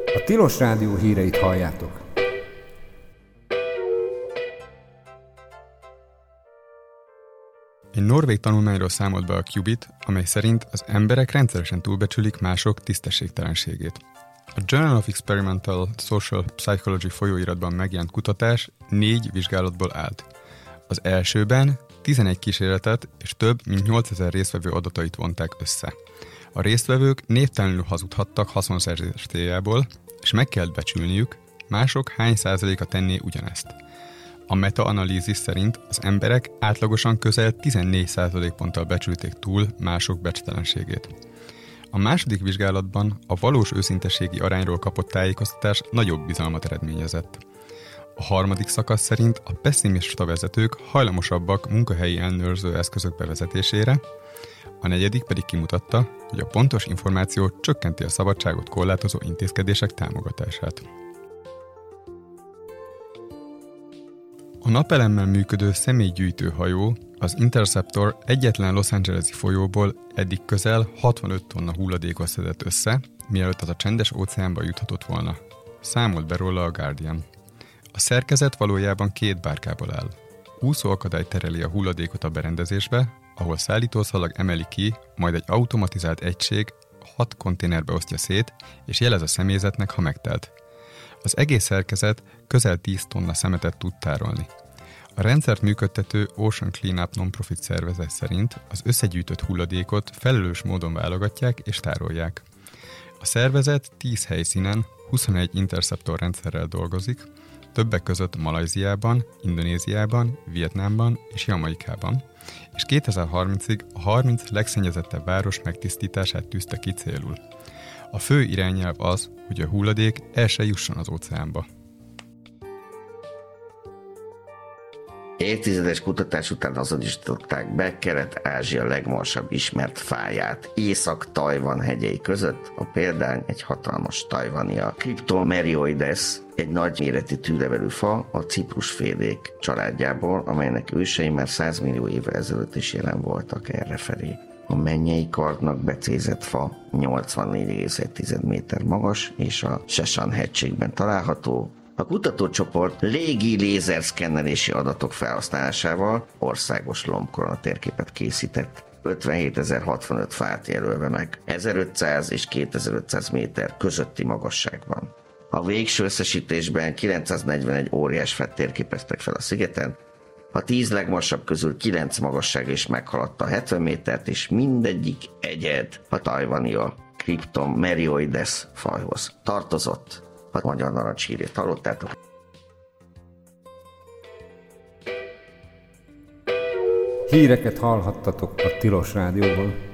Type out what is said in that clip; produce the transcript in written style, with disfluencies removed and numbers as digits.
A Tilos Rádió híreit halljátok. Egy norvég tanulmányról számolt be a Qubit, amely szerint az emberek rendszeresen túlbecsülik mások tisztességtelenségét. A Journal of Experimental Social Psychology folyóiratban megjelent kutatás 4 vizsgálatból állt. Az elsőben 11 kísérletet és több mint 8000 résztvevő adatait vonták össze. A résztvevők névtelenül hazudhattak haszonszerzés céljából, és meg kellett becsülniük, mások hány százaléka tenné ugyanezt. A meta-analízis szerint az emberek átlagosan közel 14% ponttal becsülték túl mások becstelenségét. A második vizsgálatban a valós őszinteségi arányról kapott tájékoztatás nagyobb bizalmat eredményezett. A harmadik szakasz szerint a pesszimista vezetők hajlamosabbak munkahelyi ellenőrző eszközök bevezetésére, a negyedik pedig kimutatta, hogy a pontos információ csökkenti a szabadságot korlátozó intézkedések támogatását. A napelemmel működő személygyűjtő hajó, az Interceptor egyetlen Los Angeles-i folyóból eddig közel 65 tonna hulladékot szedett össze, mielőtt az a csendes óceánba juthatott volna. Számolt be róla a Guardian. A szerkezet valójában 2 bárkából áll. Úszóakadály tereli a hulladékot a berendezésbe, ahol szállítószalag emeli ki, majd egy automatizált egység 6 konténerbe osztja szét, és jelez a személyzetnek, ha megtelt. Az egész szerkezet közel 10 tonna szemetet tud tárolni. A rendszert működtető Ocean Cleanup non-profit szervezet szerint az összegyűjtött hulladékot felelős módon válogatják és tárolják. A szervezet 10 helyszínen 21 Interceptor rendszerrel dolgozik, többek között Malajziában, Indonéziában, Vietnámban és Jamaikában, és 2030-ig a 30 legszennyezettebb város megtisztítását tűzte ki célul. A fő irányelv az, hogy a hulladék el se jusson az óceánba. Évtizedes kutatás után azonosították be Kelet-Ázsia legmagasabb ismert fáját. Észak-Tajvan hegyei között a példány egy hatalmas tajvania. Cryptomerioides, egy nagy méretű tűlevelű fa a ciprusfélék családjából, amelynek ősei már 100 millió évvel ezelőtt is jelen voltak errefelé. A mennyei kardnak becézett fa 84,1 méter magas, és a Sesan hegységben található. A kutatócsoport légi lézerszkennelési adatok felhasználásával országos lombkorona térképet készített, 57.065 fát jelölve meg, 1500 és 2500 méter közötti magasságban. A végső összesítésben 941 óriás fát térképeztek fel a szigeten, a 10 legmagasabb közül 9 magassága is meghaladta a 70 métert, és mindegyik egyed a tajvania Cryptomerioides fajhoz tartozott. A magyar narancshírét hallottátok. Híreket hallhattatok a Tilos Rádióban.